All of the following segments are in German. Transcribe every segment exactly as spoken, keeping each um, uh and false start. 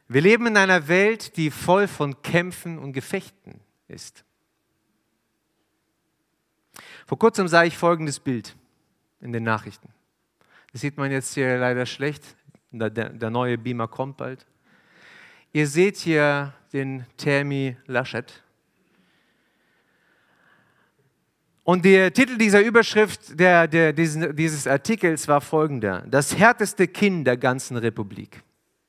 Wir leben in einer Welt, die voll von Kämpfen und Gefechten ist. Vor kurzem sah ich folgendes Bild in den Nachrichten. Das sieht man jetzt hier leider schlecht. Der, der neue Beamer kommt bald. Ihr seht hier den Termi Laschet. Und der Titel dieser Überschrift der, der, dieses, dieses Artikels war folgender: Das härteste Kind der ganzen Republik.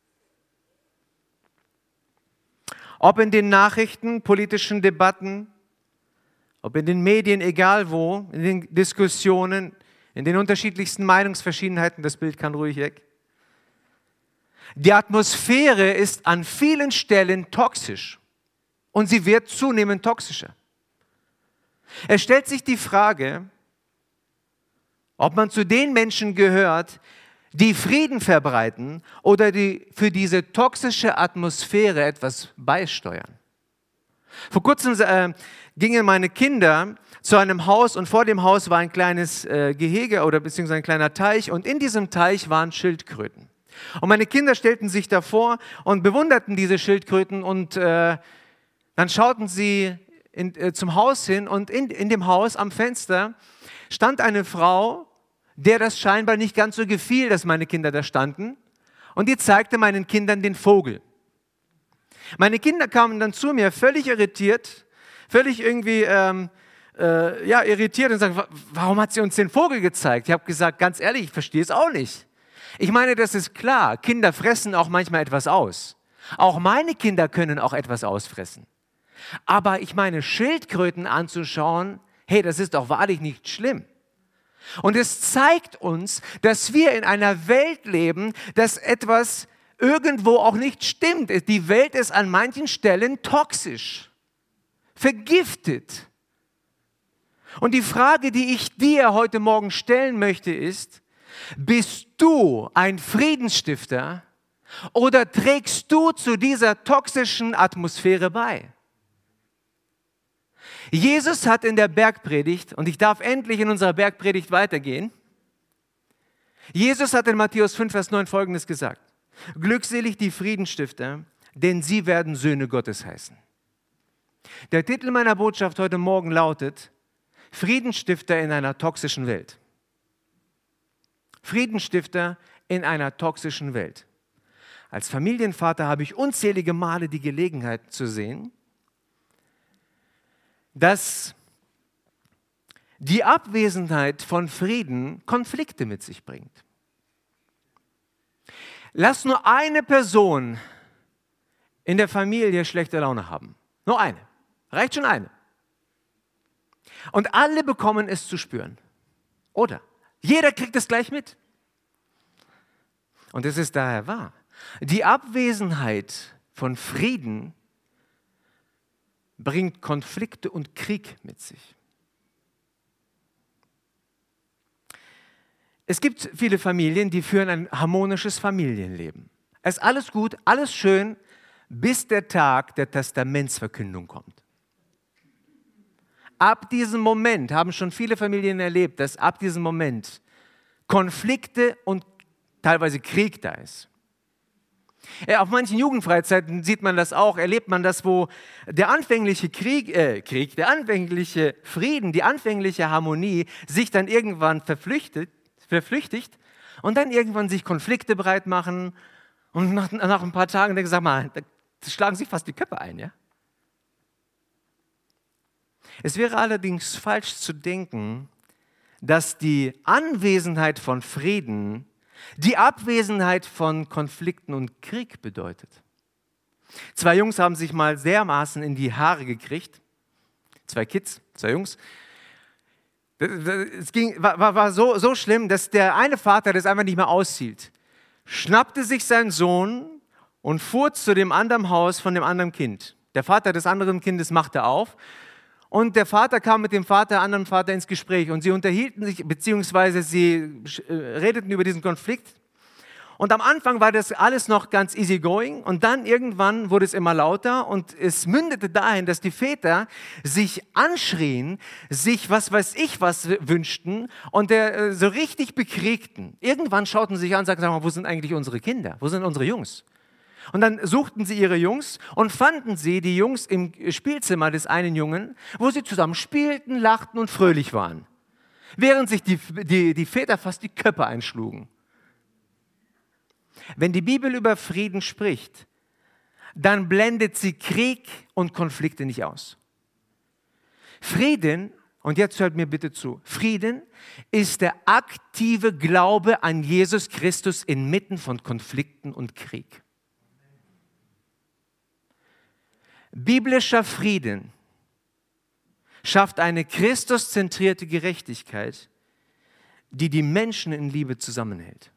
Ob in den Nachrichten, politischen Debatten, ob in den Medien, egal wo, in den Diskussionen, in den unterschiedlichsten Meinungsverschiedenheiten, das Bild kann ruhig weg. Die Atmosphäre ist an vielen Stellen toxisch und sie wird zunehmend toxischer. Es stellt sich die Frage, ob man zu den Menschen gehört, die Frieden verbreiten oder die für diese toxische Atmosphäre etwas beisteuern. Vor kurzem äh, gingen meine Kinder zu einem Haus und vor dem Haus war ein kleines äh, Gehege oder beziehungsweise ein kleiner Teich und in diesem Teich waren Schildkröten. Und meine Kinder stellten sich davor und bewunderten diese Schildkröten und äh, dann schauten sie in, äh, zum Haus hin und in, in dem Haus am Fenster stand eine Frau, der das scheinbar nicht ganz so gefiel, dass meine Kinder da standen, und die zeigte meinen Kindern den Vogel. Meine Kinder kamen dann zu mir völlig irritiert, völlig irgendwie ähm, äh, ja, irritiert und sagten, warum hat sie uns den Vogel gezeigt? Ich habe gesagt, ganz ehrlich, ich verstehe es auch nicht. Ich meine, das ist klar, Kinder fressen auch manchmal etwas aus. Auch meine Kinder können auch etwas ausfressen. Aber ich meine, Schildkröten anzuschauen, hey, das ist doch wahrlich nicht schlimm. Und es zeigt uns, dass wir in einer Welt leben, dass etwas irgendwo auch nicht stimmt. Die Welt ist an manchen Stellen toxisch, vergiftet. Und die Frage, die ich dir heute Morgen stellen möchte, ist: Bist du ein Friedensstifter oder trägst du zu dieser toxischen Atmosphäre bei? Jesus hat in der Bergpredigt, und ich darf endlich in unserer Bergpredigt weitergehen, Jesus hat in Matthäus fünf, Vers neun Folgendes gesagt: Glückselig die Friedensstifter, denn sie werden Söhne Gottes heißen. Der Titel meiner Botschaft heute Morgen lautet: Friedensstifter in einer toxischen Welt. Friedensstifter in einer toxischen Welt. Als Familienvater habe ich unzählige Male die Gelegenheit zu sehen, dass die Abwesenheit von Frieden Konflikte mit sich bringt. Lass nur eine Person in der Familie schlechte Laune haben. Nur eine. Reicht schon eine. Und alle bekommen es zu spüren. Oder? Jeder kriegt es gleich mit. Und es ist daher wahr. Die Abwesenheit von Frieden bringt Konflikte und Krieg mit sich. Es gibt viele Familien, die führen ein harmonisches Familienleben. Es ist alles gut, alles schön, bis der Tag der Testamentsverkündung kommt. Ab diesem Moment haben schon viele Familien erlebt, dass ab diesem Moment Konflikte und teilweise Krieg da ist. Auf manchen Jugendfreizeiten sieht man das auch, erlebt man das, wo der anfängliche Krieg, äh, Krieg, der anfängliche Frieden, die anfängliche Harmonie sich dann irgendwann verflüchtigt, verflüchtigt und dann irgendwann sich Konflikte breit machen und nach, nach ein paar Tagen denken, sag mal, da schlagen sich fast die Köpfe ein, ja? Es wäre allerdings falsch zu denken, dass die Anwesenheit von Frieden die Abwesenheit von Konflikten und Krieg bedeutet. Zwei Jungs haben sich mal dermaßen in die Haare gekriegt. Zwei Kids, zwei Jungs. Es ging, war, war so, so schlimm, dass der eine Vater das einfach nicht mehr aushielt. Schnappte sich seinen Sohn und fuhr zu dem anderen Haus von dem anderen Kind. Der Vater des anderen Kindes machte auf. Und der Vater kam mit dem Vater, anderen Vater ins Gespräch und sie unterhielten sich, beziehungsweise sie äh, redeten über diesen Konflikt. Und am Anfang war das alles noch ganz easy going und dann irgendwann wurde es immer lauter und es mündete dahin, dass die Väter sich anschrien, sich was weiß ich was wünschten und der, äh, so richtig bekriegten. Irgendwann schauten sie sich an und sagten, sag mal, wo sind eigentlich unsere Kinder? Wo sind unsere Jungs? Und dann suchten sie ihre Jungs und fanden sie, die Jungs, im Spielzimmer des einen Jungen, wo sie zusammen spielten, lachten und fröhlich waren. Während sich die, die, die Väter fast die Köpfe einschlugen. Wenn die Bibel über Frieden spricht, dann blendet sie Krieg und Konflikte nicht aus. Frieden, und jetzt hört mir bitte zu, Frieden ist der aktive Glaube an Jesus Christus inmitten von Konflikten und Krieg. Biblischer Frieden schafft eine christuszentrierte Gerechtigkeit, die die Menschen in Liebe zusammenhält.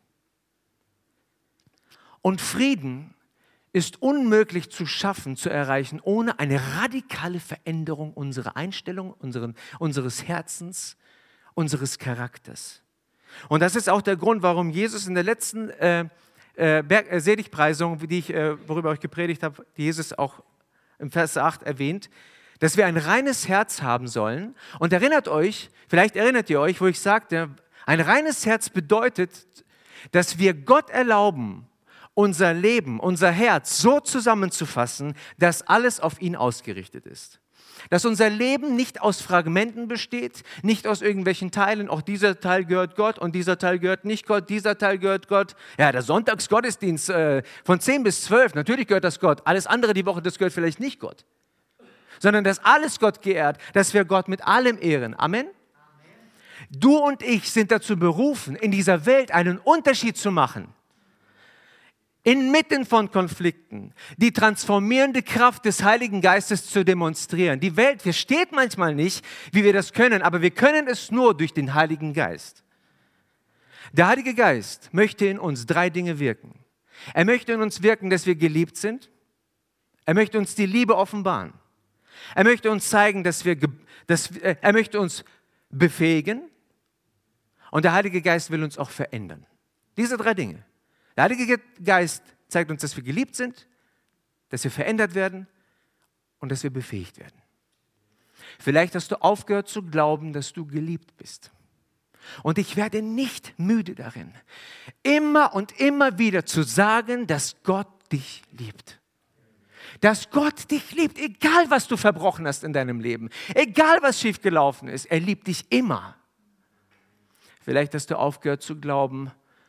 Und Frieden ist unmöglich zu schaffen, zu erreichen, ohne eine radikale Veränderung unserer Einstellung, unseren, unseres Herzens, unseres Charakters. Und das ist auch der Grund, warum Jesus in der letzten äh, äh, Berg, äh, Seligpreisung, die ich, äh, worüber ich gepredigt habe, die Jesus auch im Vers acht erwähnt, dass wir ein reines Herz haben sollen. Und erinnert euch, vielleicht erinnert ihr euch, wo ich sagte, ein reines Herz bedeutet, dass wir Gott erlauben, unser Leben, unser Herz so zusammenzufassen, dass alles auf ihn ausgerichtet ist. Dass unser Leben nicht aus Fragmenten besteht, nicht aus irgendwelchen Teilen, auch dieser Teil gehört Gott und dieser Teil gehört nicht Gott, dieser Teil gehört Gott. Ja, der Sonntagsgottesdienst äh, von zehn bis zwölf, natürlich gehört das Gott. Alles andere die Woche, das gehört vielleicht nicht Gott. Sondern dass alles Gott geehrt, dass wir Gott mit allem ehren. Amen? Amen. Du und ich sind dazu berufen, in dieser Welt einen Unterschied zu machen. Inmitten von Konflikten, die transformierende Kraft des Heiligen Geistes zu demonstrieren. Die Welt versteht manchmal nicht, wie wir das können, aber wir können es nur durch den Heiligen Geist. Der Heilige Geist möchte in uns drei Dinge wirken. Er möchte in uns wirken, dass wir geliebt sind. Er möchte uns die Liebe offenbaren. Er möchte uns zeigen, dass wir, dass, äh, er möchte uns befähigen. Und der Heilige Geist will uns auch verändern. Diese drei Dinge. Der Heilige Geist zeigt uns, dass wir geliebt sind, dass wir verändert werden und dass wir befähigt werden. Vielleicht hast du aufgehört zu glauben, dass du geliebt bist. Und ich werde nicht müde darin, immer und immer wieder zu sagen, dass Gott dich liebt. Dass Gott dich liebt, egal was du verbrochen hast in deinem Leben, egal was schiefgelaufen ist, er liebt dich immer. Vielleicht hast du aufgehört zu glauben,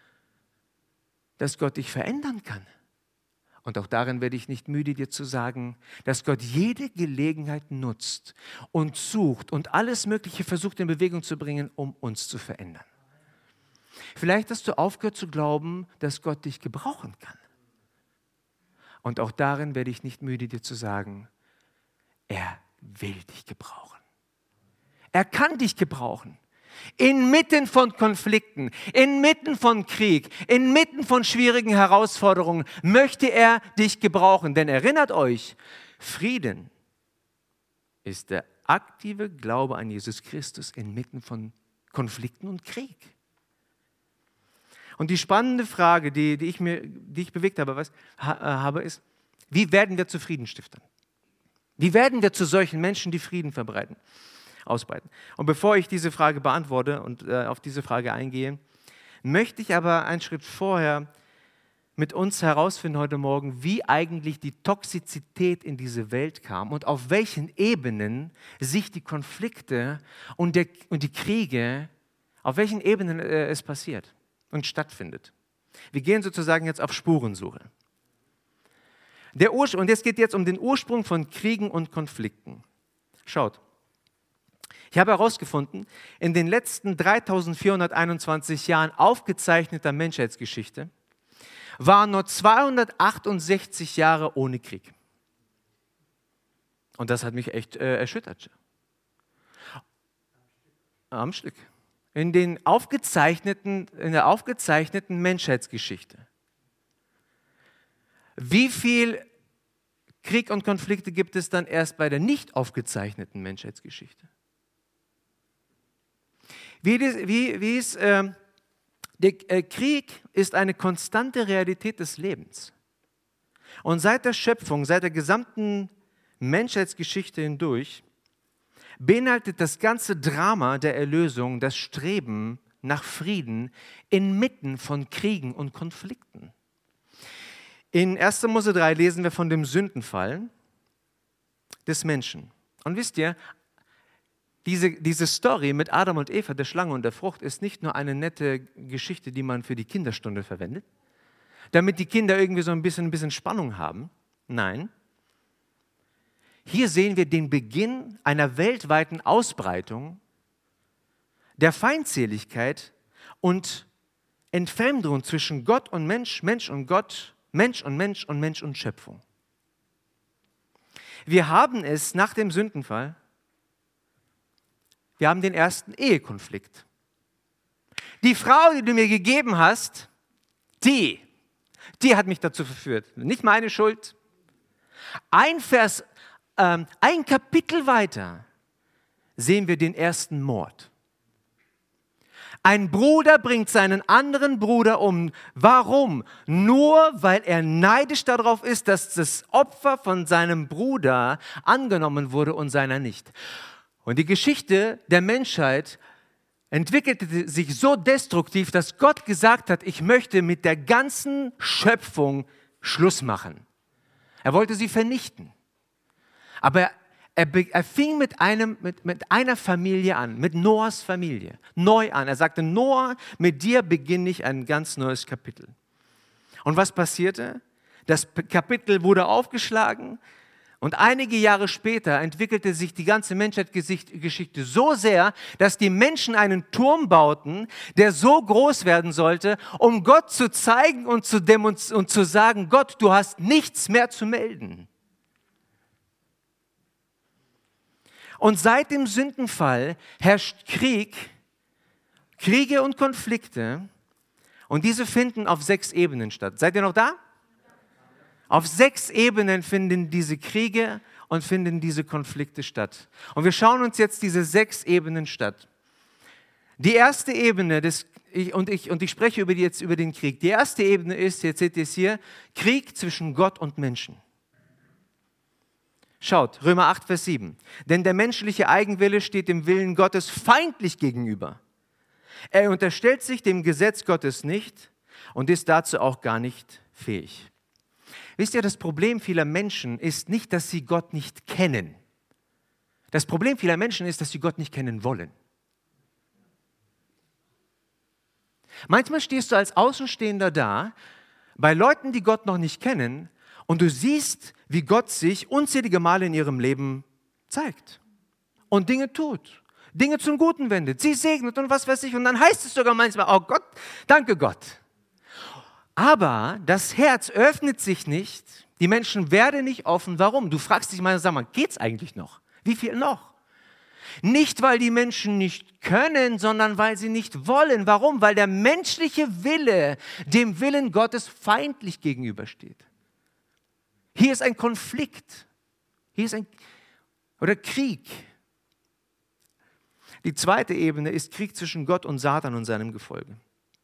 dass Gott dich verändern kann. Und auch darin werde ich nicht müde, dir zu sagen, dass Gott jede Gelegenheit nutzt und sucht und alles Mögliche versucht in Bewegung zu bringen, um uns zu verändern. Vielleicht hast du aufgehört zu glauben, dass Gott dich gebrauchen kann. Und auch darin werde ich nicht müde, dir zu sagen, er will dich gebrauchen. Er kann dich gebrauchen. Inmitten von Konflikten, inmitten von Krieg, inmitten von schwierigen Herausforderungen möchte er dich gebrauchen. Denn erinnert euch, Frieden ist der aktive Glaube an Jesus Christus inmitten von Konflikten und Krieg. Und die spannende Frage, die, die, ich, mir, die ich bewegt habe, was, ha, habe, ist, wie werden wir zu Friedenstiftern? Wie werden wir zu solchen Menschen, die Frieden verbreiten? Ausbreiten. Und bevor ich diese Frage beantworte und äh, auf diese Frage eingehe, möchte ich aber einen Schritt vorher mit uns herausfinden heute Morgen, wie eigentlich die Toxizität in diese Welt kam und auf welchen Ebenen sich die Konflikte und, der, und die Kriege, auf welchen Ebenen äh, es passiert und stattfindet. Wir gehen sozusagen jetzt auf Spurensuche. Der Urs- und es geht jetzt um den Ursprung von Kriegen und Konflikten. Schaut. Ich habe herausgefunden, in den letzten dreitausendvierhunderteinundzwanzig Jahren aufgezeichneter Menschheitsgeschichte waren nur zweihundertachtundsechzig Jahre ohne Krieg. Und das hat mich echt äh, erschüttert. Am Stück. In, den aufgezeichneten, in der aufgezeichneten Menschheitsgeschichte. Wie viel Krieg und Konflikte gibt es dann erst bei der nicht aufgezeichneten Menschheitsgeschichte? Wie, wie, wie es, äh, der äh, Krieg ist eine konstante Realität des Lebens. Und seit der Schöpfung, seit der gesamten Menschheitsgeschichte hindurch, beinhaltet das ganze Drama der Erlösung das Streben nach Frieden inmitten von Kriegen und Konflikten. In erster Mose drei lesen wir von dem Sündenfall des Menschen. Und wisst ihr, diese, diese Story mit Adam und Eva, der Schlange und der Frucht, ist nicht nur eine nette Geschichte, die man für die Kinderstunde verwendet, damit die Kinder irgendwie so ein bisschen, ein bisschen Spannung haben. Nein. Hier sehen wir den Beginn einer weltweiten Ausbreitung der Feindseligkeit und Entfremdung zwischen Gott und Mensch, Mensch und Gott, Mensch und Mensch und Mensch und Schöpfung. Wir haben es nach dem Sündenfall, wir haben den ersten Ehekonflikt. Die Frau, die du mir gegeben hast, die, die hat mich dazu verführt. Nicht meine Schuld. Ein Vers, ähm, ein Kapitel weiter sehen wir den ersten Mord. Ein Bruder bringt seinen anderen Bruder um. Warum? Nur weil er neidisch darauf ist, dass das Opfer von seinem Bruder angenommen wurde und seiner nicht. Und die Geschichte der Menschheit entwickelte sich so destruktiv, dass Gott gesagt hat, ich möchte mit der ganzen Schöpfung Schluss machen. Er wollte sie vernichten. Aber er, er fing mit, einem, mit, mit einer Familie an, mit Noahs Familie, neu an. Er sagte, Noah, mit dir beginne ich ein ganz neues Kapitel. Und was passierte? Das Kapitel wurde aufgeschlagen. Und einige Jahre später entwickelte sich die ganze Menschheitsgeschichte so sehr, dass die Menschen einen Turm bauten, der so groß werden sollte, um Gott zu zeigen und zu, demonst- und zu sagen, Gott, du hast nichts mehr zu melden. Und seit dem Sündenfall herrscht Krieg, Kriege und Konflikte, und diese finden auf sechs Ebenen statt. Seid ihr noch da? Auf sechs Ebenen finden diese Kriege und finden diese Konflikte statt. Und wir schauen uns jetzt diese sechs Ebenen statt. Die erste Ebene, des, ich, und, ich, und ich spreche über die, jetzt über den Krieg. Die erste Ebene ist, jetzt seht ihr es hier, Krieg zwischen Gott und Menschen. Schaut, Römer acht, Vers sieben. Denn der menschliche Eigenwille steht dem Willen Gottes feindlich gegenüber. Er unterstellt sich dem Gesetz Gottes nicht und ist dazu auch gar nicht fähig. Wisst ihr, das Problem vieler Menschen ist nicht, dass sie Gott nicht kennen. Das Problem vieler Menschen ist, dass sie Gott nicht kennen wollen. Manchmal stehst du als Außenstehender da, bei Leuten, die Gott noch nicht kennen, und du siehst, wie Gott sich unzählige Male in ihrem Leben zeigt und Dinge tut, Dinge zum Guten wendet, sie segnet und was weiß ich. Und dann heißt es sogar manchmal, oh Gott, danke Gott. Aber das Herz öffnet sich nicht, die Menschen werden nicht offen. Warum? Du fragst dich mal, sag mal, geht's eigentlich noch? Wie viel noch? Nicht, weil die Menschen nicht können, sondern weil sie nicht wollen. Warum? Weil der menschliche Wille dem Willen Gottes feindlich gegenübersteht. Hier ist ein Konflikt. Hier ist ein, oder Krieg. Die zweite Ebene ist Krieg zwischen Gott und Satan und seinem Gefolge.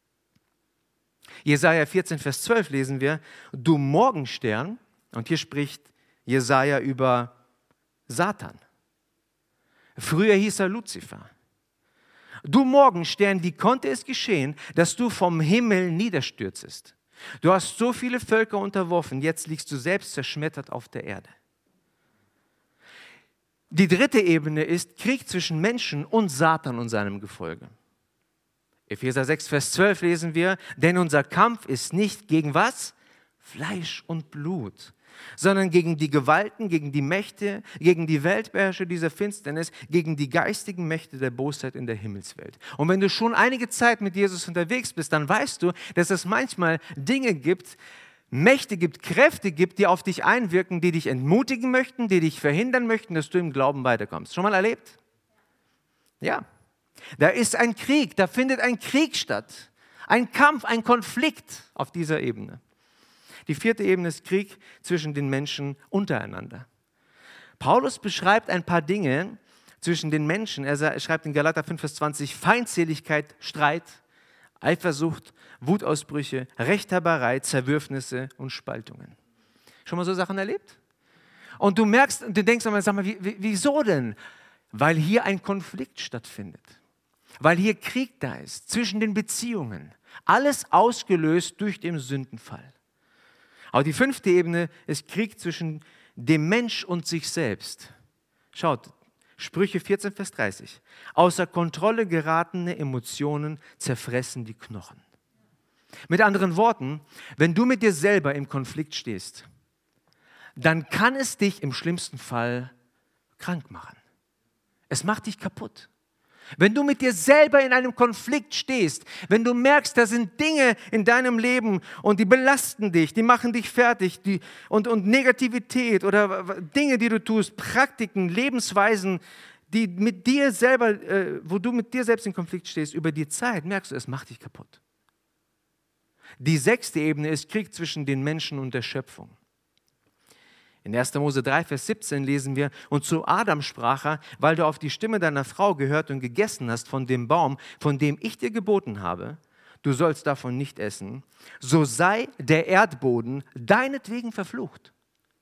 Jesaja vierzehn, Vers zwölf lesen wir, du Morgenstern, und hier spricht Jesaja über Satan. Früher hieß er Luzifer. Du Morgenstern, wie konnte es geschehen, dass du vom Himmel niederstürzest? Du hast so viele Völker unterworfen, jetzt liegst du selbst zerschmettert auf der Erde. Die dritte Ebene ist Krieg zwischen Menschen und Satan und seinem Gefolge. Epheser sechs, Vers zwölf lesen wir, denn unser Kampf ist nicht gegen was? Fleisch und Blut, sondern gegen die Gewalten, gegen die Mächte, gegen die Weltbeherrscher dieser Finsternis, gegen die geistigen Mächte der Bosheit in der Himmelswelt. Und wenn du schon einige Zeit mit Jesus unterwegs bist, dann weißt du, dass es manchmal Dinge gibt, Mächte gibt, Kräfte gibt, die auf dich einwirken, die dich entmutigen möchten, die dich verhindern möchten, dass du im Glauben weiterkommst. Schon mal erlebt? Ja. Da ist ein Krieg, da findet ein Krieg statt. Ein Kampf, ein Konflikt auf dieser Ebene. Die vierte Ebene ist Krieg zwischen den Menschen untereinander. Paulus beschreibt ein paar Dinge zwischen den Menschen. Er schreibt in Galater fünf, Vers zwanzig, Feindseligkeit, Streit, Eifersucht, Wutausbrüche, Rechthaberei, Zerwürfnisse und Spaltungen. Schon mal so Sachen erlebt? Und du merkst, du denkst einmal, sag mal, wieso denn? Weil hier ein Konflikt stattfindet. Weil hier Krieg da ist zwischen den Beziehungen. Alles ausgelöst durch den Sündenfall. Aber die fünfte Ebene ist Krieg zwischen dem Mensch und sich selbst. Schaut, Sprüche vierzehn, Vers dreißig. Außer Kontrolle geratene Emotionen zerfressen die Knochen. Mit anderen Worten, wenn du mit dir selber im Konflikt stehst, dann kann es dich im schlimmsten Fall krank machen. Es macht dich kaputt. Wenn du mit dir selber in einem Konflikt stehst, wenn du merkst, da sind Dinge in deinem Leben und die belasten dich, die machen dich fertig die, und, und Negativität oder Dinge, die du tust, Praktiken, Lebensweisen, die mit dir selber, äh, wo du mit dir selbst in Konflikt stehst, über die Zeit merkst du, es macht dich kaputt. Die sechste Ebene ist Krieg zwischen den Menschen und der Schöpfung. In erster Mose drei, Vers siebzehn lesen wir, und zu Adam sprach er, weil du auf die Stimme deiner Frau gehört und gegessen hast von dem Baum, von dem ich dir geboten habe, du sollst davon nicht essen, so sei der Erdboden deinetwegen verflucht.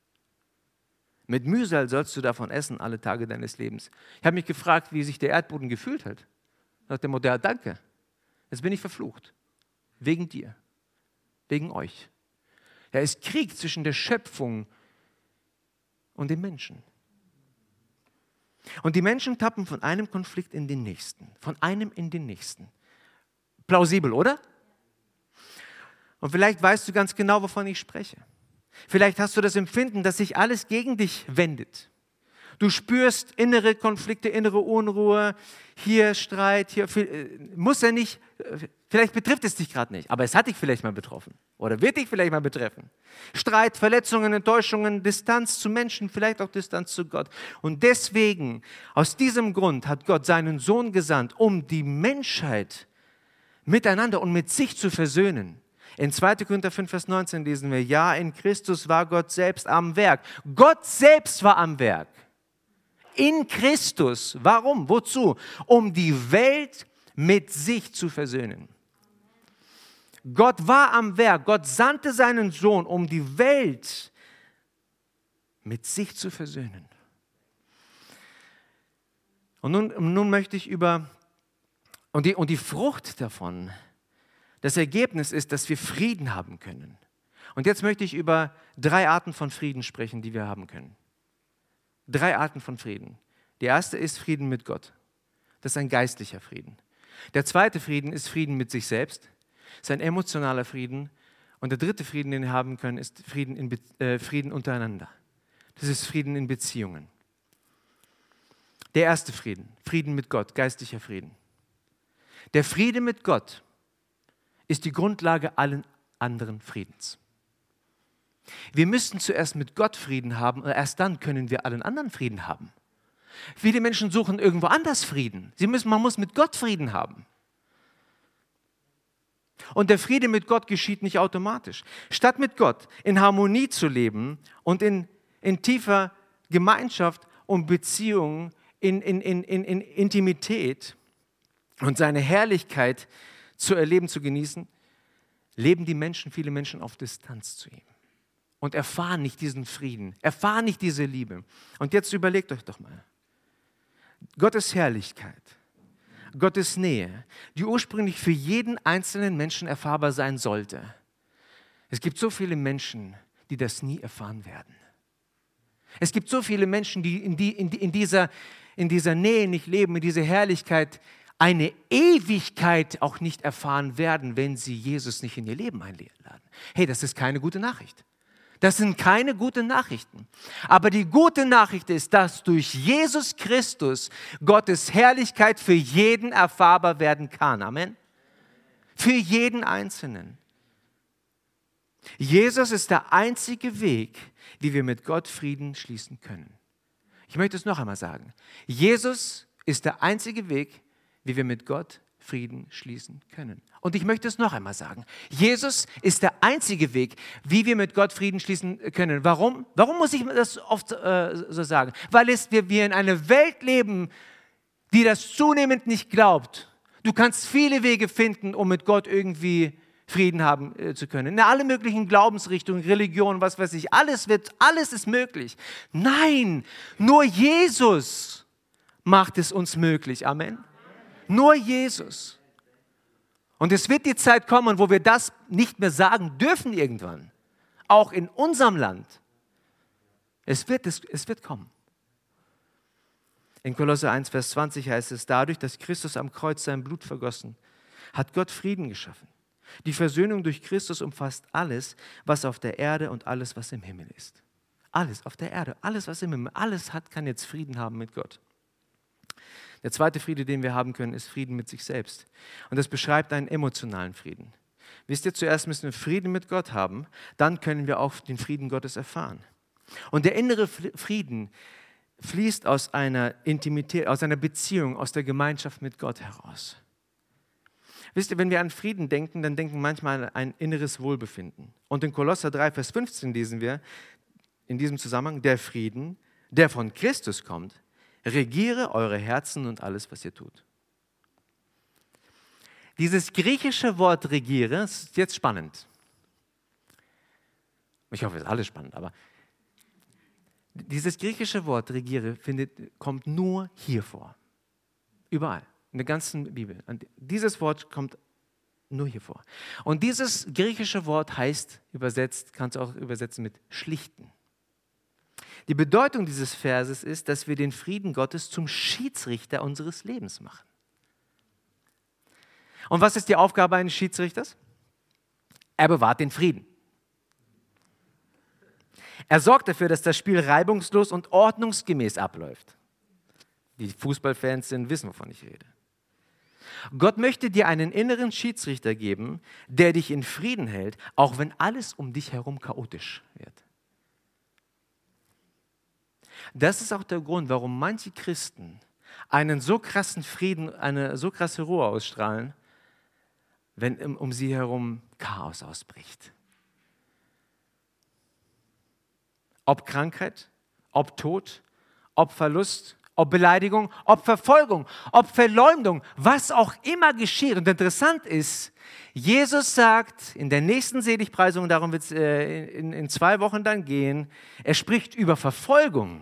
Mit Mühsal sollst du davon essen alle Tage deines Lebens. Ich habe mich gefragt, wie sich der Erdboden gefühlt hat. Nach dem Motto, ja, danke, jetzt bin ich verflucht. Wegen dir, wegen euch. Ja, es ist Krieg zwischen der Schöpfung und den Menschen. Und die Menschen tappen von einem Konflikt in den nächsten, von einem in den nächsten. Plausibel, oder? Und vielleicht weißt du ganz genau, wovon ich spreche. Vielleicht hast du das Empfinden, dass sich alles gegen dich wendet. Du spürst innere Konflikte, innere Unruhe, hier Streit, hier muss ja nicht, vielleicht betrifft es dich gerade nicht, aber es hat dich vielleicht mal betroffen oder wird dich vielleicht mal betreffen. Streit, Verletzungen, Enttäuschungen, Distanz zu Menschen, vielleicht auch Distanz zu Gott. Und deswegen, aus diesem Grund hat Gott seinen Sohn gesandt, um die Menschheit miteinander und mit sich zu versöhnen. In zweiter Korinther fünf, Vers neunzehn lesen wir, ja, in Christus war Gott selbst am Werk. Gott selbst war am Werk. In Christus. Warum? Wozu? Um die Welt mit sich zu versöhnen. Gott war am Werk. Gott sandte seinen Sohn, um die Welt mit sich zu versöhnen. Und nun, nun möchte ich über, und die, und die Frucht davon, das Ergebnis ist, dass wir Frieden haben können. Und jetzt möchte ich über drei Arten von Frieden sprechen, die wir haben können. Drei Arten von Frieden. Die erste ist Frieden mit Gott. Das ist ein geistlicher Frieden. Der zweite Frieden ist Frieden mit sich selbst. Das ist ein emotionaler Frieden. Und der dritte Frieden, den wir haben können, ist Frieden, in Be- äh, Frieden untereinander. Das ist Frieden in Beziehungen. Der erste Frieden, Frieden mit Gott, geistlicher Frieden. Der Friede mit Gott ist die Grundlage allen anderen Friedens. Wir müssen zuerst mit Gott Frieden haben, und erst dann können wir allen anderen Frieden haben. Viele Menschen suchen irgendwo anders Frieden. Sie müssen, man muss mit Gott Frieden haben. Und der Friede mit Gott geschieht nicht automatisch. Statt mit Gott in Harmonie zu leben und in, in tiefer Gemeinschaft und Beziehung, in, in, in, in, in Intimität und seine Herrlichkeit zu erleben, zu genießen, leben die Menschen, viele Menschen auf Distanz zu ihm. Und erfahren nicht diesen Frieden, erfahren nicht diese Liebe. Und jetzt überlegt euch doch mal, Gottes Herrlichkeit, Gottes Nähe, die ursprünglich für jeden einzelnen Menschen erfahrbar sein sollte. Es gibt so viele Menschen, die das nie erfahren werden. Es gibt so viele Menschen, die in, die, in, die, in, dieser, in dieser Nähe nicht leben, in dieser Herrlichkeit, eine Ewigkeit auch nicht erfahren werden, wenn sie Jesus nicht in ihr Leben einladen. Hey, das ist keine gute Nachricht. Das sind keine guten Nachrichten. Aber die gute Nachricht ist, dass durch Jesus Christus Gottes Herrlichkeit für jeden erfahrbar werden kann. Amen. Für jeden Einzelnen. Jesus ist der einzige Weg, wie wir mit Gott Frieden schließen können. Ich möchte es noch einmal sagen. Jesus ist der einzige Weg, wie wir mit Gott Frieden schließen können. Und ich möchte es noch einmal sagen. Jesus ist der einzige Weg, wie wir mit Gott Frieden schließen können. Warum? Warum muss ich das oft äh, so sagen? Weil es, wir, wir in einer Welt leben, die das zunehmend nicht glaubt. Du kannst viele Wege finden, um mit Gott irgendwie Frieden haben äh, zu können. In alle möglichen Glaubensrichtungen, Religionen, was weiß ich, alles wird, alles ist möglich. Nein, nur Jesus macht es uns möglich. Amen. Nur Jesus. Und es wird die Zeit kommen, wo wir das nicht mehr sagen dürfen irgendwann. auch in unserem Land. Es wird, es, es wird kommen. In Kolosser eins, Vers zwanzig heißt es, dadurch, dass Christus am Kreuz sein Blut vergossen, hat Gott Frieden geschaffen. Die Versöhnung durch Christus umfasst alles, was auf der Erde und alles, was im Himmel ist. Alles auf der Erde, alles, was im Himmel, alles hat, kann jetzt Frieden haben mit Gott. Der zweite Friede, den wir haben können, ist Frieden mit sich selbst. Und das beschreibt einen emotionalen Frieden. Wisst ihr, zuerst müssen wir Frieden mit Gott haben, dann können wir auch den Frieden Gottes erfahren. Und der innere Frieden fließt aus einer Intimität, aus einer Beziehung, aus der Gemeinschaft mit Gott heraus. Wisst ihr, wenn wir an Frieden denken, dann denken wir manchmal an ein inneres Wohlbefinden. Und in Kolosser drei, Vers fünfzehn lesen wir in diesem Zusammenhang, der Frieden, der von Christus kommt, regiere eure Herzen und alles, was ihr tut. Dieses griechische Wort regiere, ist jetzt spannend. Ich hoffe, es ist alles spannend, aber dieses griechische Wort regiere findet, kommt nur hier vor. Überall, in der ganzen Bibel. Und dieses Wort kommt nur hier vor. Und dieses griechische Wort heißt, übersetzt, kannst du auch übersetzen mit schlichten. Die Bedeutung dieses Verses ist, dass wir den Frieden Gottes zum Schiedsrichter unseres Lebens machen. Und was ist die Aufgabe eines Schiedsrichters? Er bewahrt den Frieden. Er sorgt dafür, dass das Spiel reibungslos und ordnungsgemäß abläuft. Die Fußballfans sind, wissen, wovon ich rede. Gott möchte dir einen inneren Schiedsrichter geben, der dich in Frieden hält, auch wenn alles um dich herum chaotisch wird. Das ist auch der Grund, warum manche Christen einen so krassen Frieden, eine so krasse Ruhe ausstrahlen, wenn um sie herum Chaos ausbricht. Ob Krankheit, ob Tod, ob Verlust, ob Beleidigung, ob Verfolgung, ob Verleumdung, was auch immer geschieht. Und interessant ist, Jesus sagt in der nächsten Seligpreisung, darum wird es äh, in, in zwei Wochen dann gehen, er spricht über Verfolgung.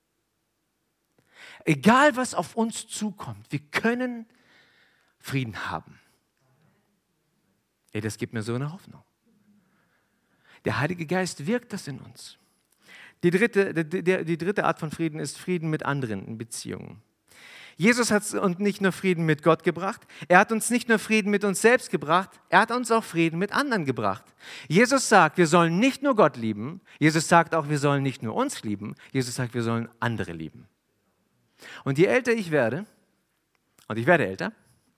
Egal, was auf uns zukommt, wir können Frieden haben. Ey, das gibt mir so eine Hoffnung. Der Heilige Geist wirkt das in uns. Die dritte, die, die, die dritte Art von Frieden ist Frieden mit anderen in Beziehungen. Jesus hat uns nicht nur Frieden mit Gott gebracht, er hat uns nicht nur Frieden mit uns selbst gebracht, er hat uns auch Frieden mit anderen gebracht. Jesus sagt, wir sollen nicht nur Gott lieben, Jesus sagt auch, wir sollen nicht nur uns lieben, Jesus sagt, wir sollen andere lieben. Und je älter ich werde, und ich werde älter,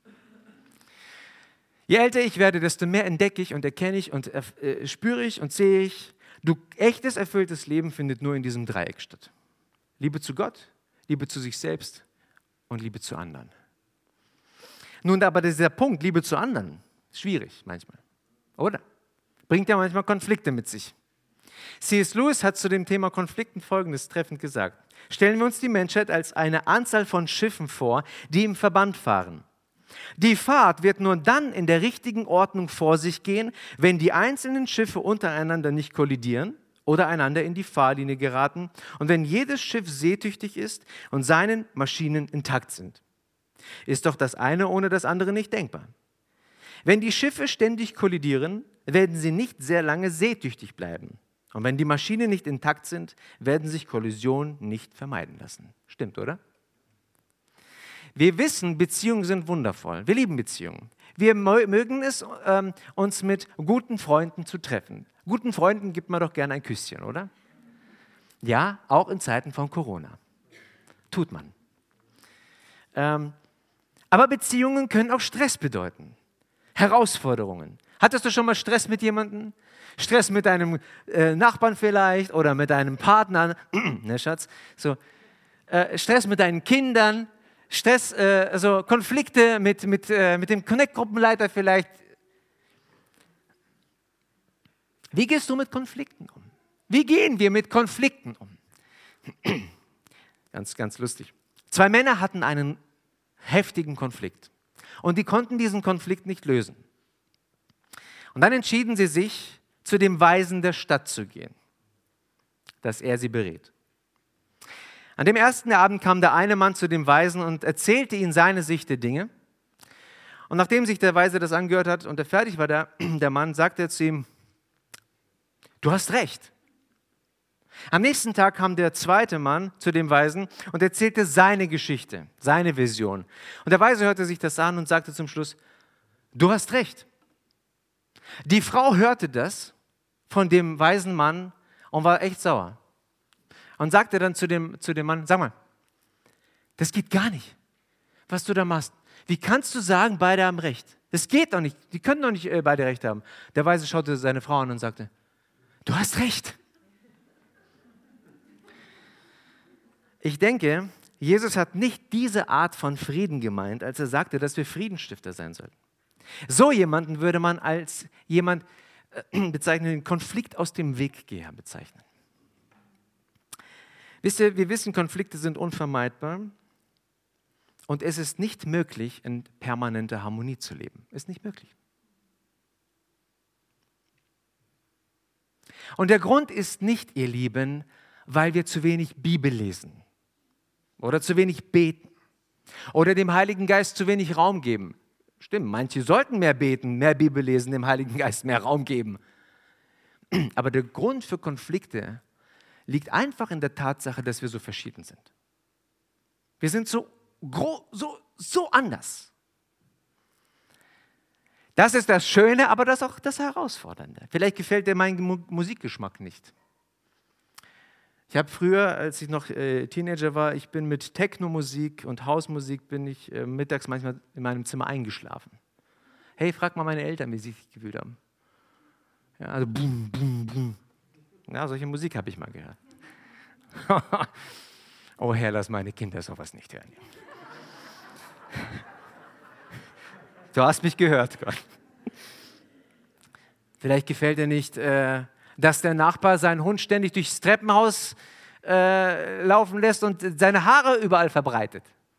je älter ich werde, desto mehr entdecke ich und erkenne ich und äh, spüre ich und sehe ich, du, echtes, erfülltes Leben findet nur in diesem Dreieck statt. Liebe zu Gott, Liebe zu sich selbst und Liebe zu anderen. Nun aber dieser Punkt, Liebe zu anderen, ist schwierig manchmal, oder? Bringt ja manchmal Konflikte mit sich. C S Lewis hat zu dem Thema Konflikten Folgendes treffend gesagt. Stellen wir uns die Menschheit als eine Anzahl von Schiffen vor, die im Verband fahren. Die Fahrt wird nur dann in der richtigen Ordnung vor sich gehen, wenn die einzelnen Schiffe untereinander nicht kollidieren oder einander in die Fahrlinie geraten und wenn jedes Schiff seetüchtig ist und seine Maschinen intakt sind. Ist doch das eine ohne das andere nicht denkbar. Wenn die Schiffe ständig kollidieren, werden sie nicht sehr lange seetüchtig bleiben. Und wenn die Maschinen nicht intakt sind, werden sich Kollisionen nicht vermeiden lassen. Stimmt, oder? Wir wissen, Beziehungen sind wundervoll. Wir lieben Beziehungen. Wir mögen es, ähm, uns mit guten Freunden zu treffen. Guten Freunden gibt man doch gerne ein Küsschen, oder? Ja, auch in Zeiten von Corona. Tut man. Ähm, aber Beziehungen können auch Stress bedeuten. Herausforderungen. Hattest du schon mal Stress mit jemandem? Stress mit deinem äh, Nachbarn vielleicht oder mit deinem Partner, ne Schatz? So, äh, Stress mit deinen Kindern, Stress, äh, also Konflikte mit, mit, äh, mit dem Connect-Gruppenleiter vielleicht. Wie gehst du mit Konflikten um? Wie gehen wir mit Konflikten um? Ganz, ganz lustig. Zwei Männer hatten einen heftigen Konflikt und die konnten diesen Konflikt nicht lösen. Und dann entschieden sie sich, zu dem Weisen der Stadt zu gehen, dass er sie berät. An dem ersten Abend kam der eine Mann zu dem Weisen und erzählte ihm seine Sicht der Dinge. Und nachdem sich der Weise das angehört hat und er fertig war, der, der Mann, sagte er zu ihm, du hast recht. Am nächsten Tag kam der zweite Mann zu dem Weisen und erzählte seine Geschichte, seine Vision. Und der Weise hörte sich das an und sagte zum Schluss, du hast recht. Die Frau hörte das von dem weisen Mann und war echt sauer. Und sagte dann zu dem, zu dem Mann, sag mal, das geht gar nicht, was du da machst. Wie kannst du sagen, beide haben recht? Das geht doch nicht, die können doch nicht äh, beide recht haben. Der Weise schaute seine Frau an und sagte, du hast recht. Ich denke, Jesus hat nicht diese Art von Frieden gemeint, als er sagte, dass wir Friedensstifter sein sollten. So jemanden würde man als jemand äh, bezeichnen, den Konflikt aus dem Weggeher bezeichnen. Wisst ihr, wir wissen, Konflikte sind unvermeidbar und es ist nicht möglich, in permanenter Harmonie zu leben. Ist nicht möglich. Und der Grund ist nicht, ihr Lieben, weil wir zu wenig Bibel lesen oder zu wenig beten oder dem Heiligen Geist zu wenig Raum geben. Stimmt, manche sollten mehr beten, mehr Bibel lesen, dem Heiligen Geist mehr Raum geben. Aber der Grund für Konflikte liegt einfach in der Tatsache, dass wir so verschieden sind. Wir sind so, gro- so, so anders. Das ist das Schöne, aber das ist auch das Herausfordernde. Vielleicht gefällt dir mein Mu- Musikgeschmack nicht. Ich habe früher, als ich noch äh, Teenager war, ich bin mit Techno-Musik und Hausmusik bin ich äh, mittags manchmal in meinem Zimmer eingeschlafen. Hey, frag mal meine Eltern, wie sie sich gefühlt haben. Ja, also boom, boom, boom. Ja, solche Musik habe ich mal gehört. Oh Herr, lass meine Kinder sowas nicht hören. Du hast mich gehört, Gott. Vielleicht gefällt dir nicht, äh, dass der Nachbar seinen Hund ständig durchs Treppenhaus äh, laufen lässt und seine Haare überall verbreitet.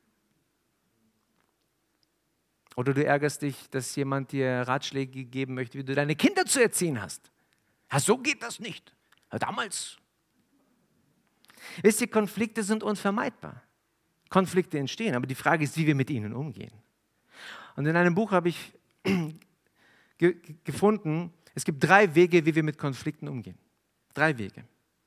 Oder du ärgerst dich, dass jemand dir Ratschläge geben möchte, wie du deine Kinder zu erziehen hast. Ja, so geht das nicht. Ja, damals. Wisst ihr, Konflikte sind unvermeidbar. Konflikte entstehen, aber die Frage ist, wie wir mit ihnen umgehen. Und in einem Buch habe ich ge- gefunden, es gibt drei Wege, wie wir mit Konflikten umgehen. Drei Wege.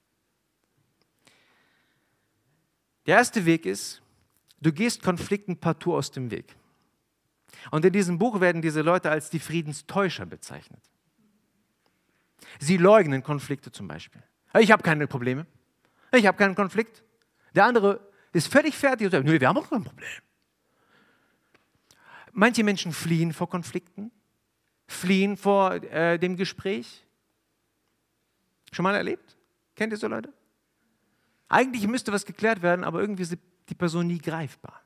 Der erste Weg ist, du gehst Konflikten partout aus dem Weg. Und in diesem Buch werden diese Leute als die Friedenstäuscher bezeichnet. Sie leugnen Konflikte zum Beispiel. Ich habe keine Probleme. Ich habe keinen Konflikt. Der andere ist völlig fertig und sagt, nee, wir haben auch kein Problem. Manche Menschen fliehen vor Konflikten, fliehen vor äh, dem Gespräch. Schon mal erlebt? Kennt ihr so Leute? Eigentlich müsste was geklärt werden, aber irgendwie ist die Person nie greifbar.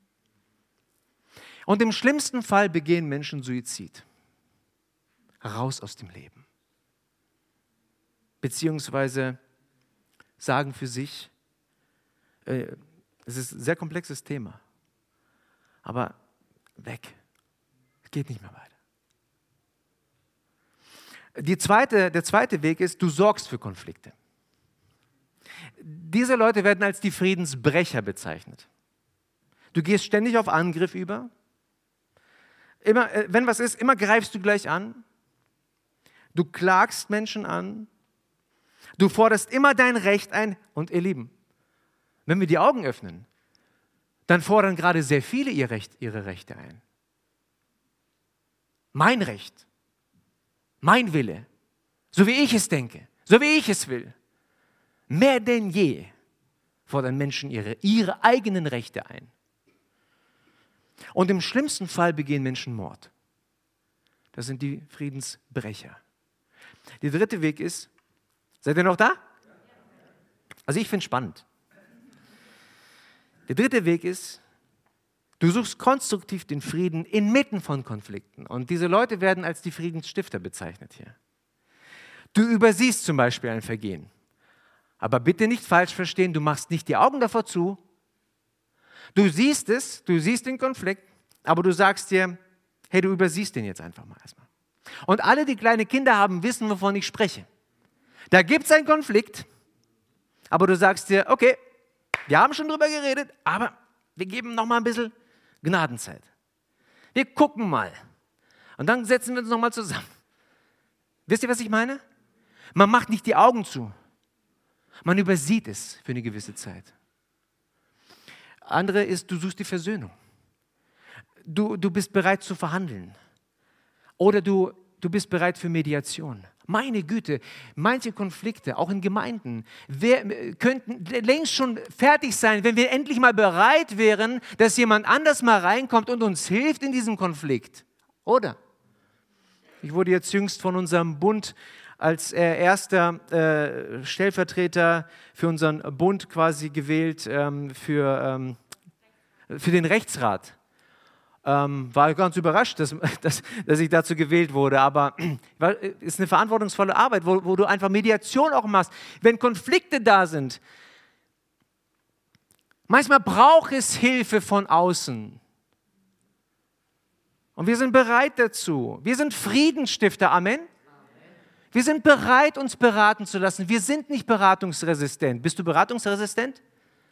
Und im schlimmsten Fall begehen Menschen Suizid. Raus aus dem Leben. Beziehungsweise sagen für sich, äh, es ist ein sehr komplexes Thema, aber weg. Es geht nicht mehr weiter. Die zweite, der zweite Weg ist, du sorgst für Konflikte. Diese Leute werden als die Friedensbrecher bezeichnet. Du gehst ständig auf Angriff über. Immer, äh, wenn was ist, immer greifst du gleich an. Du klagst Menschen an. Du forderst immer dein Recht ein. Und ihr Lieben, wenn wir die Augen öffnen, dann fordern gerade sehr viele ihr Recht, ihre Rechte ein. Mein Recht, mein Wille, so wie ich es denke, so wie ich es will. Mehr denn je fordern Menschen ihre, ihre eigenen Rechte ein. Und im schlimmsten Fall begehen Menschen Mord. Das sind die Friedensbrecher. Der dritte Weg ist, seid ihr noch da? Also ich finde es spannend. Der dritte Weg ist, du suchst konstruktiv den Frieden inmitten von Konflikten. Und diese Leute werden als die Friedensstifter bezeichnet hier. Du übersiehst zum Beispiel ein Vergehen. Aber bitte nicht falsch verstehen, du machst nicht die Augen davor zu. Du siehst es, du siehst den Konflikt, aber du sagst dir, hey, du übersiehst den jetzt einfach mal erstmal. Und alle, die kleine Kinder haben, wissen, wovon ich spreche. Da gibt es einen Konflikt, aber du sagst dir, okay, wir haben schon drüber geredet, aber wir geben noch mal ein bisschen Gnadenzeit. Wir gucken mal. Und dann setzen wir uns noch mal zusammen. Wisst ihr, was ich meine? Man macht nicht die Augen zu. Man übersieht es für eine gewisse Zeit. Andere ist, du suchst die Versöhnung. Du, du bist bereit zu verhandeln. Oder du, du bist bereit für Mediation. Meine Güte, manche Konflikte, auch in Gemeinden, wer, könnten längst schon fertig sein, wenn wir endlich mal bereit wären, dass jemand anders mal reinkommt und uns hilft in diesem Konflikt. Oder? Ich wurde jetzt jüngst von unserem Bund als äh, erster äh, Stellvertreter für unseren Bund quasi gewählt, ähm, für, ähm, für den Rechtsrat. Ähm, war ganz überrascht, dass, dass, dass ich dazu gewählt wurde, aber es ist eine verantwortungsvolle Arbeit, wo, wo du einfach Mediation auch machst. Wenn Konflikte da sind, manchmal braucht es Hilfe von außen. Und wir sind bereit dazu. Wir sind Friedensstifter, Amen. Wir sind bereit, uns beraten zu lassen. Wir sind nicht beratungsresistent. Bist du beratungsresistent?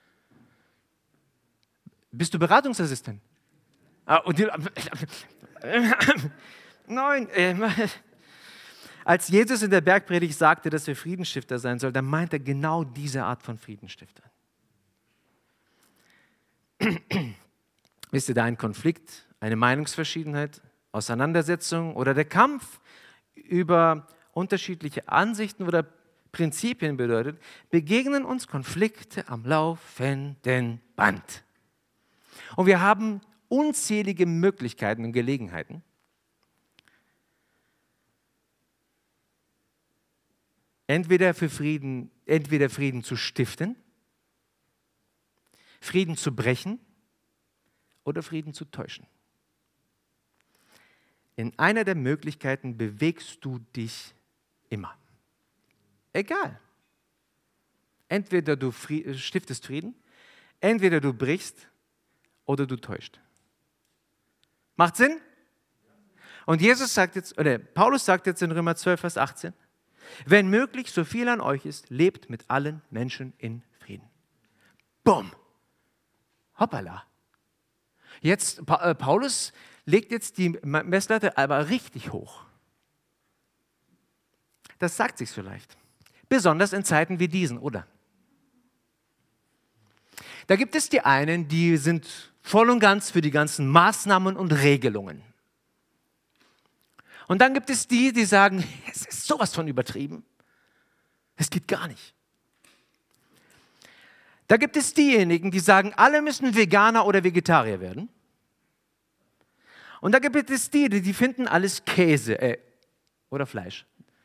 Bist du beratungsresistent? Ah, und die, nein. Äh, als Jesus in der Bergpredigt sagte, dass wir Friedensstifter sein sollen, dann meint er genau diese Art von Friedensstifter. Wisst ihr, da ein Konflikt, eine Meinungsverschiedenheit, Auseinandersetzung oder der Kampf über unterschiedliche Ansichten oder Prinzipien bedeutet, begegnen uns Konflikte am laufenden Band. Und wir haben unzählige Möglichkeiten und Gelegenheiten, entweder für Frieden, entweder Frieden zu stiften, Frieden zu brechen oder Frieden zu täuschen. In einer der Möglichkeiten bewegst du dich immer. Egal. Entweder du stiftest Frieden, entweder du brichst oder du täuscht. Macht Sinn? Und Jesus sagt jetzt, oder Paulus sagt jetzt in Römer zwölf, Vers achtzehn, wenn möglich, so viel an euch ist, lebt mit allen Menschen in Frieden. Bumm. Hoppala. Jetzt, Paulus legt jetzt die Messlatte aber richtig hoch. Das sagt sich so leicht. Besonders in Zeiten wie diesen, oder? Da gibt es die einen, die sind voll und ganz für die ganzen Maßnahmen und Regelungen. Und dann gibt es die, die sagen, es ist sowas von übertrieben. Es geht gar nicht. Da gibt es diejenigen, die sagen, alle müssen Veganer oder Vegetarier werden. Und da gibt es die, die finden alles Käse äh, oder Fleisch.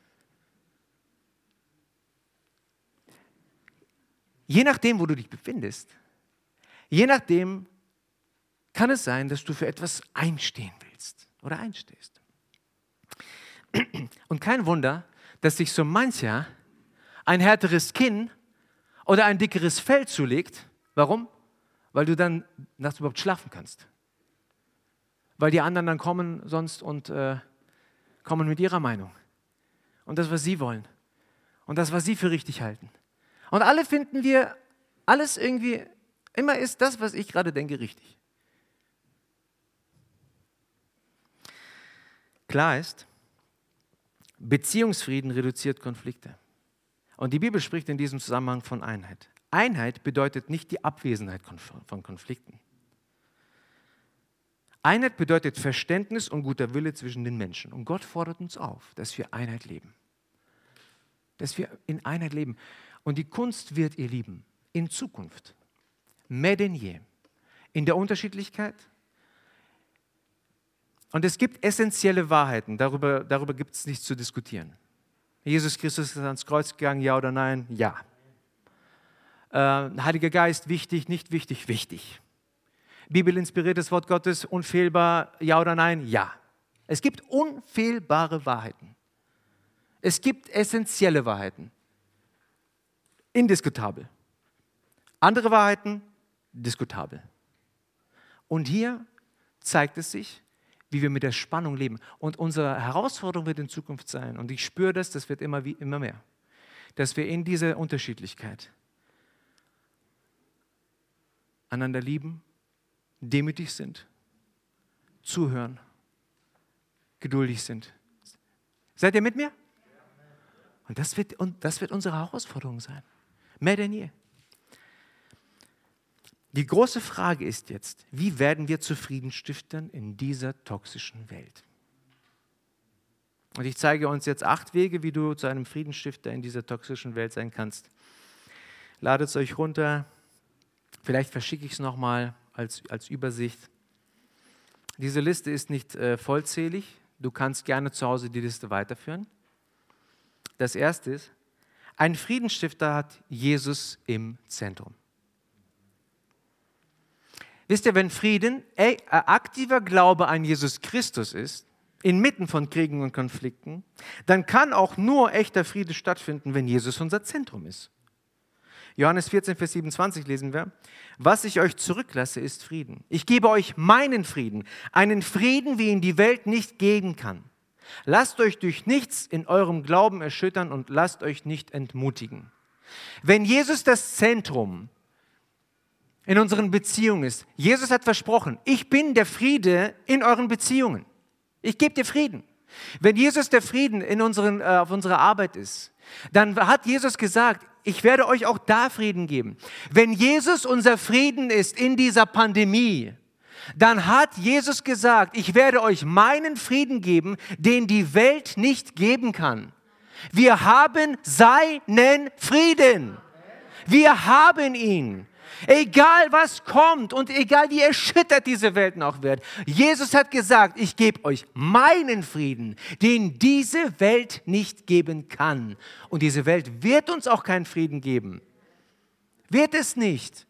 Je nachdem, wo du dich befindest, je nachdem kann es sein, dass du für etwas einstehen willst oder einstehst. Und kein Wunder, dass sich so mancher ein härteres Kinn oder ein dickeres Fell zulegt. Warum? Weil du dann nachts überhaupt schlafen kannst. Weil die anderen dann kommen sonst und äh, kommen mit ihrer Meinung. Und das, was sie wollen. Und das, was sie für richtig halten. Und alle finden wir, alles irgendwie, immer ist das, was ich gerade denke, richtig. Klar ist, Beziehungsfrieden reduziert Konflikte. Und die Bibel spricht in diesem Zusammenhang von Einheit. Einheit bedeutet nicht die Abwesenheit von Konflikten. Einheit bedeutet Verständnis und guter Wille zwischen den Menschen. Und Gott fordert uns auf, dass wir Einheit leben. Dass wir in Einheit leben. Und die Kunst wird ihr lieben. In Zukunft. Mehr denn je. In der Unterschiedlichkeit. Und es gibt essentielle Wahrheiten. Darüber, darüber gibt es nichts zu diskutieren. Jesus Christus ist ans Kreuz gegangen, ja oder nein? Ja. Äh, Heiliger Geist, wichtig, nicht wichtig, wichtig. Bibelinspiriertes Wort Gottes, unfehlbar, ja oder nein? Ja. Es gibt unfehlbare Wahrheiten. Es gibt essentielle Wahrheiten. Indiskutabel. Andere Wahrheiten, diskutabel. Und hier zeigt es sich, wie wir mit der Spannung leben. Und unsere Herausforderung wird in Zukunft sein, und ich spüre das, das wird immer, wie, immer mehr, dass wir in dieser Unterschiedlichkeit einander lieben, demütig sind, zuhören, geduldig sind. Seid ihr mit mir? Und das wird, und das wird unsere Herausforderung sein. Mehr denn je. Die große Frage ist jetzt, wie werden wir zu Friedensstiftern in dieser toxischen Welt? Und ich zeige uns jetzt acht Wege, wie du zu einem Friedensstifter in dieser toxischen Welt sein kannst. Ladet es euch runter. Vielleicht verschicke ich es nochmal als, als Übersicht. Diese Liste ist nicht äh, vollzählig. Du kannst gerne zu Hause die Liste weiterführen. Das erste ist, ein Friedensstifter hat Jesus im Zentrum. Wisst ihr, wenn Frieden äh, aktiver Glaube an Jesus Christus ist, inmitten von Kriegen und Konflikten, dann kann auch nur echter Friede stattfinden, wenn Jesus unser Zentrum ist. Johannes vierzehn, Vers siebenundzwanzig lesen wir, was ich euch zurücklasse, ist Frieden. Ich gebe euch meinen Frieden, einen Frieden, wie ihn die Welt nicht geben kann. Lasst euch durch nichts in eurem Glauben erschüttern und lasst euch nicht entmutigen. Wenn Jesus das Zentrum in unseren Beziehungen ist, Jesus hat versprochen, ich bin der Friede in euren Beziehungen. Ich gebe dir Frieden. Wenn Jesus der Frieden in unseren, äh, auf unserer Arbeit ist, dann hat Jesus gesagt, ich werde euch auch da Frieden geben. Wenn Jesus unser Frieden ist in dieser Pandemie, dann hat Jesus gesagt, ich werde euch meinen Frieden geben, den die Welt nicht geben kann. Wir haben seinen Frieden. Wir haben ihn. Egal was kommt und egal wie erschüttert diese Welt noch wird. Jesus hat gesagt, ich gebe euch meinen Frieden, den diese Welt nicht geben kann. Und diese Welt wird uns auch keinen Frieden geben. Wird es nicht.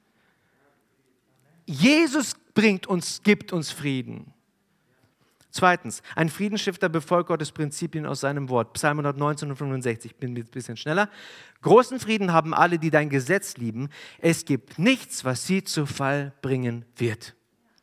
Jesus bringt uns, gibt uns Frieden. Zweitens, ein Friedensstifter befolgt Gottes Prinzipien aus seinem Wort. Psalm hundertneunzehn und fünfundsechzig, ich bin ein bisschen schneller. Großen Frieden haben alle, die dein Gesetz lieben. Es gibt nichts, was sie zu Fall bringen wird.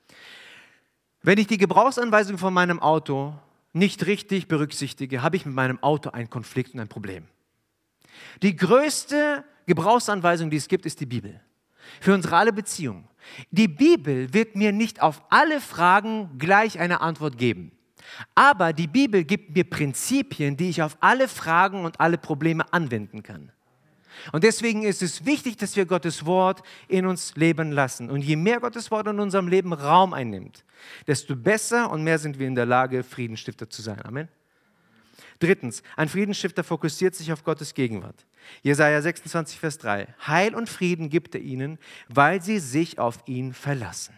Wenn ich die Gebrauchsanweisung von meinem Auto nicht richtig berücksichtige, habe ich mit meinem Auto einen Konflikt und ein Problem. Die größte Gebrauchsanweisung, die es gibt, ist die Bibel. Für unsere alle Beziehungen. Die Bibel wird mir nicht auf alle Fragen gleich eine Antwort geben. Aber die Bibel gibt mir Prinzipien, die ich auf alle Fragen und alle Probleme anwenden kann. Und deswegen ist es wichtig, dass wir Gottes Wort in uns leben lassen. Und je mehr Gottes Wort in unserem Leben Raum einnimmt, desto besser und mehr sind wir in der Lage, Friedensstifter zu sein. Amen. Drittens, ein Friedensstifter fokussiert sich auf Gottes Gegenwart. Jesaja sechsundzwanzig, Vers drei. Heil und Frieden gibt er ihnen, weil sie sich auf ihn verlassen.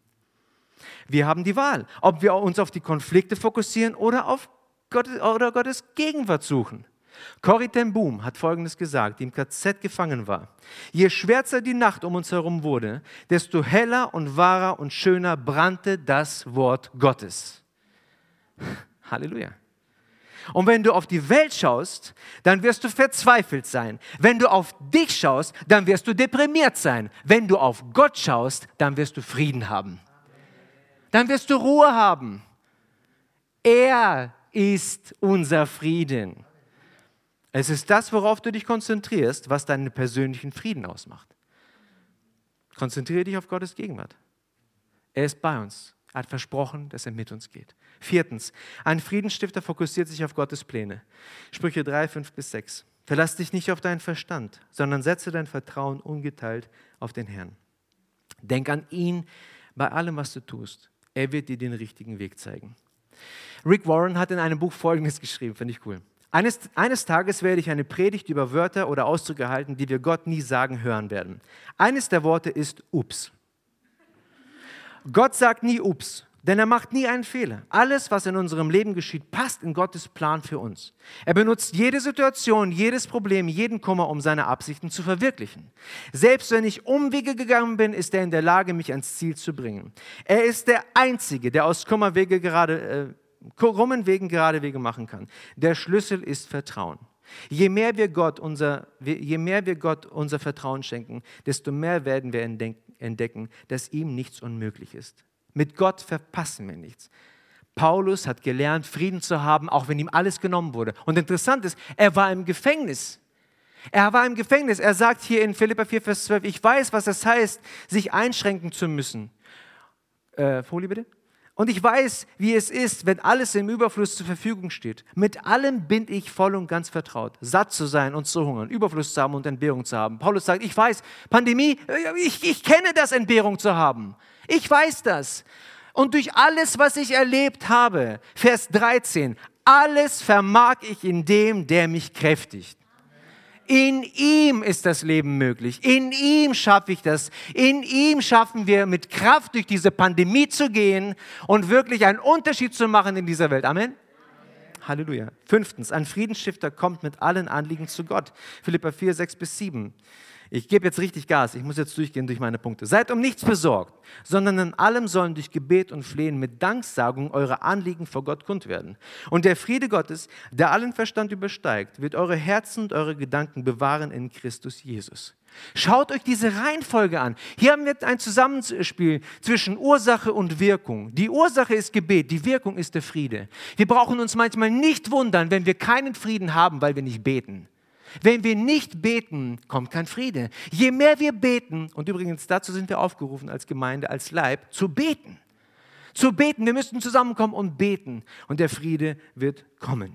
Wir haben die Wahl, ob wir uns auf die Konflikte fokussieren oder auf Gottes, oder Gottes Gegenwart suchen. Corrie ten Boom hat Folgendes gesagt, die im K Z gefangen war. Je schwärzer die Nacht um uns herum wurde, desto heller und wahrer und schöner brannte das Wort Gottes. Halleluja. Und wenn du auf die Welt schaust, dann wirst du verzweifelt sein. Wenn du auf dich schaust, dann wirst du deprimiert sein. Wenn du auf Gott schaust, dann wirst du Frieden haben. Dann wirst du Ruhe haben. Er ist unser Frieden. Es ist das, worauf du dich konzentrierst, was deinen persönlichen Frieden ausmacht. Konzentriere dich auf Gottes Gegenwart. Er ist bei uns. Er hat versprochen, dass er mit uns geht. Viertens, ein Friedensstifter fokussiert sich auf Gottes Pläne. Sprüche drei, fünf bis sechs. Verlass dich nicht auf deinen Verstand, sondern setze dein Vertrauen ungeteilt auf den Herrn. Denk an ihn bei allem, was du tust. Er wird dir den richtigen Weg zeigen. Rick Warren hat in einem Buch Folgendes geschrieben, finde ich cool. Eines, eines Tages werde ich eine Predigt über Wörter oder Ausdrücke halten, die wir Gott nie sagen hören werden. Eines der Worte ist Ups. Gott sagt nie Ups, denn er macht nie einen Fehler. Alles, was in unserem Leben geschieht, passt in Gottes Plan für uns. Er benutzt jede Situation, jedes Problem, jeden Kummer, um seine Absichten zu verwirklichen. Selbst wenn ich Umwege gegangen bin, ist er in der Lage, mich ans Ziel zu bringen. Er ist der Einzige, der aus Kummerwege gerade, äh, krummen Wegen gerade Wege machen kann. Der Schlüssel ist Vertrauen. Je mehr wir Gott unser, je mehr wir Gott unser Vertrauen schenken, desto mehr werden wir entdecken, dass ihm nichts unmöglich ist. Mit Gott verpassen wir nichts. Paulus hat gelernt, Frieden zu haben, auch wenn ihm alles genommen wurde. Und interessant ist, er war im Gefängnis. Er war im Gefängnis. Er sagt hier in Philipper vier, Vers zwölf, ich weiß, was es heißt, sich einschränken zu müssen. Äh, Folie bitte. Und ich weiß, wie es ist, wenn alles im Überfluss zur Verfügung steht. Mit allem bin ich voll und ganz vertraut. Satt zu sein und zu hungern, Überfluss zu haben und Entbehrung zu haben. Paulus sagt, ich weiß, Pandemie, ich, ich kenne das, Entbehrung zu haben. Ich weiß das. Und durch alles, was ich erlebt habe, Vers dreizehn, alles vermag ich in dem, der mich kräftigt. In ihm ist das Leben möglich. In ihm schaffe ich das. In ihm schaffen wir mit Kraft durch diese Pandemie zu gehen und wirklich einen Unterschied zu machen in dieser Welt. Amen. Halleluja. Fünftens, ein Friedensstifter kommt mit allen Anliegen zu Gott. Philipper vier, sechs bis sieben. Ich gebe jetzt richtig Gas, ich muss jetzt durchgehen durch meine Punkte. Seid um nichts besorgt, sondern in allem sollen durch Gebet und Flehen mit Danksagung eure Anliegen vor Gott kund werden. Und der Friede Gottes, der allen Verstand übersteigt, wird eure Herzen und eure Gedanken bewahren in Christus Jesus. Schaut euch diese Reihenfolge an. Hier haben wir ein Zusammenspiel zwischen Ursache und Wirkung. Die Ursache ist Gebet, die Wirkung ist der Friede. Wir brauchen uns manchmal nicht wundern, wenn wir keinen Frieden haben, weil wir nicht beten. Wenn wir nicht beten, kommt kein Friede. Je mehr wir beten, und übrigens dazu sind wir aufgerufen als Gemeinde, als Leib, zu beten. Zu beten, wir müssten zusammenkommen und beten und der Friede wird kommen.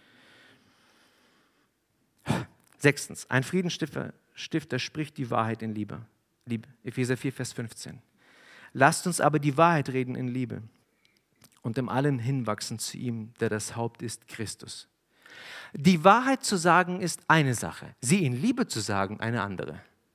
Sechstens, ein Friedensstifter Stifter spricht die Wahrheit in Liebe. Liebe. Epheser vier, Vers fünfzehn. Lasst uns aber die Wahrheit reden in Liebe und im Allen hinwachsen zu ihm, der das Haupt ist, Christus. Die Wahrheit zu sagen ist eine Sache, sie in Liebe zu sagen eine andere.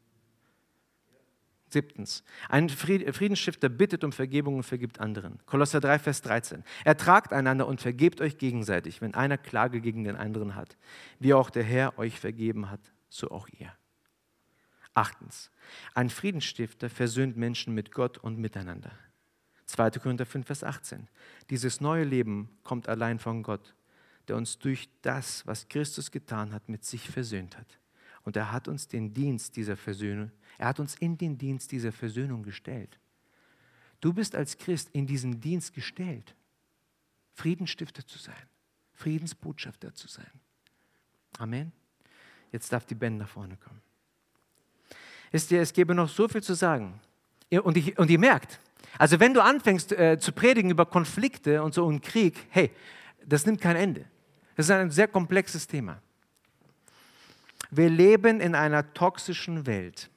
Siebtens, ein Friedensstifter bittet um Vergebung und vergibt anderen. Kolosser drei, Vers dreizehn. Ertragt einander und vergebt euch gegenseitig, wenn einer Klage gegen den anderen hat. Wie auch der Herr euch vergeben hat, so auch ihr. Achtens, ein Friedensstifter versöhnt Menschen mit Gott und miteinander. zweiter Korinther fünf, Vers achtzehn. Dieses neue Leben kommt allein von Gott, der uns durch das, was Christus getan hat, mit sich versöhnt hat. Und er hat uns den Dienst dieser Versöhnung, er hat uns in den Dienst dieser Versöhnung gestellt. Du bist als Christ in diesen Dienst gestellt, Friedensstifter zu sein, Friedensbotschafter zu sein. Amen. Jetzt darf die Band nach vorne kommen. Wisst ihr, es gäbe noch so viel zu sagen. Und, ich, und ihr merkt, also wenn du anfängst äh, zu predigen über Konflikte und so und Krieg, hey, das nimmt kein Ende. Das ist ein sehr komplexes Thema. Wir leben in einer toxischen Welt.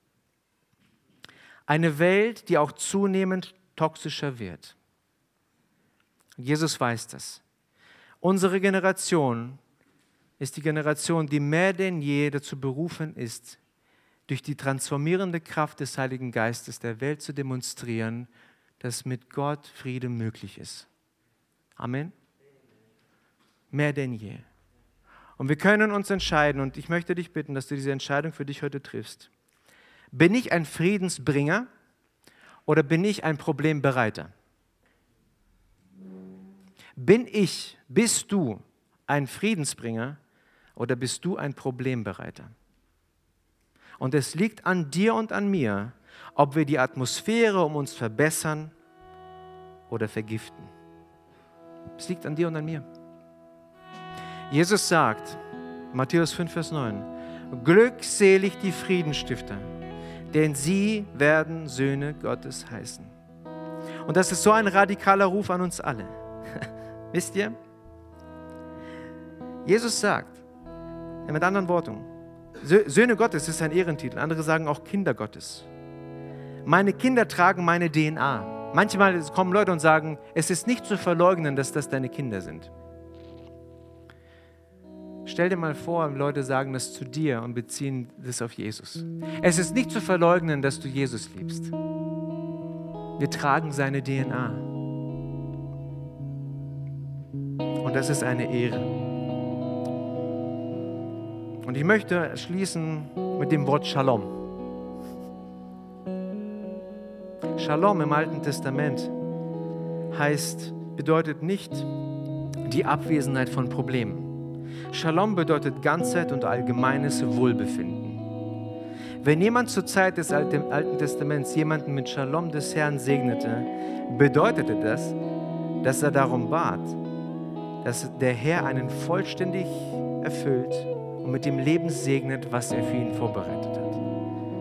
Eine Welt, die auch zunehmend toxischer wird. Jesus weiß das. Unsere Generation ist die Generation, die mehr denn je dazu berufen ist, durch die transformierende Kraft des Heiligen Geistes der Welt zu demonstrieren, dass mit Gott Friede möglich ist. Amen. Mehr denn je. Und wir können uns entscheiden, und ich möchte dich bitten, dass du diese Entscheidung für dich heute triffst. Bin ich ein Friedensbringer oder bin ich ein Problembereiter? Bin ich, bist du ein Friedensbringer oder bist du ein Problembereiter? Und es liegt an dir und an mir, ob wir die Atmosphäre um uns verbessern oder vergiften. Es liegt an dir und an mir. Jesus sagt, Matthäus fünf, Vers neun, glückselig die Friedensstifter, denn sie werden Söhne Gottes heißen. Und das ist so ein radikaler Ruf an uns alle. Wisst ihr? Jesus sagt, mit anderen Worten, Söhne Gottes ist ein Ehrentitel, andere sagen auch Kinder Gottes. Meine Kinder tragen meine D N A. Manchmal kommen Leute und sagen, es ist nicht zu verleugnen, dass das deine Kinder sind. Stell dir mal vor, Leute sagen das zu dir und beziehen das auf Jesus. Es ist nicht zu verleugnen, dass du Jesus liebst. Wir tragen seine D N A. Und das ist eine Ehre. Und ich möchte schließen mit dem Wort Shalom. Shalom im Alten Testament heißt, bedeutet nicht die Abwesenheit von Problemen. Shalom bedeutet Ganzheit und allgemeines Wohlbefinden. Wenn jemand zur Zeit des Alten Testaments jemanden mit Shalom des Herrn segnete, bedeutete das, dass er darum bat, dass der Herr einen vollständig erfüllt und mit dem Leben segnet, was er für ihn vorbereitet hat.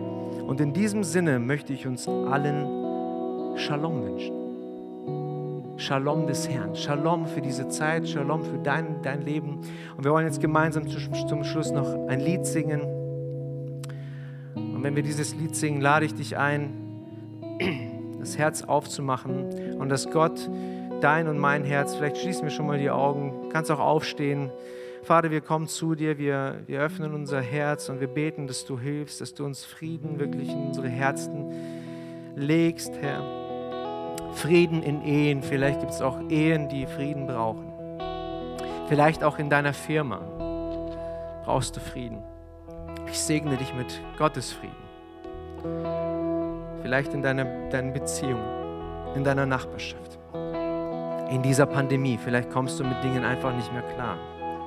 Und in diesem Sinne möchte ich uns allen Shalom wünschen. Shalom des Herrn, Shalom für diese Zeit, Shalom für dein, dein Leben. Und wir wollen jetzt gemeinsam zum, zum Schluss noch ein Lied singen. Und wenn wir dieses Lied singen, lade ich dich ein, das Herz aufzumachen und dass Gott dein und mein Herz, vielleicht schließen wir schon mal die Augen, kannst auch aufstehen. Vater, wir kommen zu dir, wir, wir öffnen unser Herz und wir beten, dass du hilfst, dass du uns Frieden wirklich in unsere Herzen legst, Herr. Frieden in Ehen, vielleicht gibt es auch Ehen, die Frieden brauchen. Vielleicht auch in deiner Firma brauchst du Frieden. Ich segne dich mit Gottes Frieden. Vielleicht in deiner, deinen Beziehungen, in deiner Nachbarschaft. In dieser Pandemie, vielleicht kommst du mit Dingen einfach nicht mehr klar.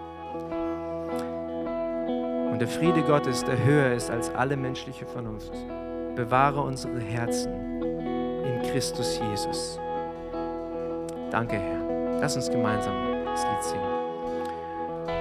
Und der Friede Gottes, der höher ist als alle menschliche Vernunft, bewahre unsere Herzen in Christus Jesus. Danke, Herr. Lass uns gemeinsam das Lied singen.